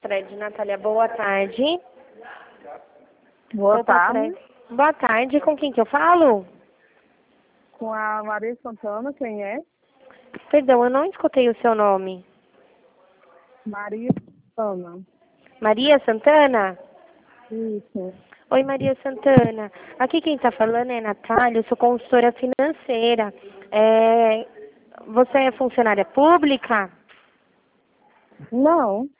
Fred. Natália, boa tarde. Boa tarde. Fred. Boa tarde, com quem que eu falo? Com a Maria Santana, quem é? Perdão, eu não escutei o seu nome. Maria Santana. Maria Santana? Isso. Oi, Maria Santana. Aqui quem está falando é Natália, eu sou consultora financeira. Você é funcionária pública? Não.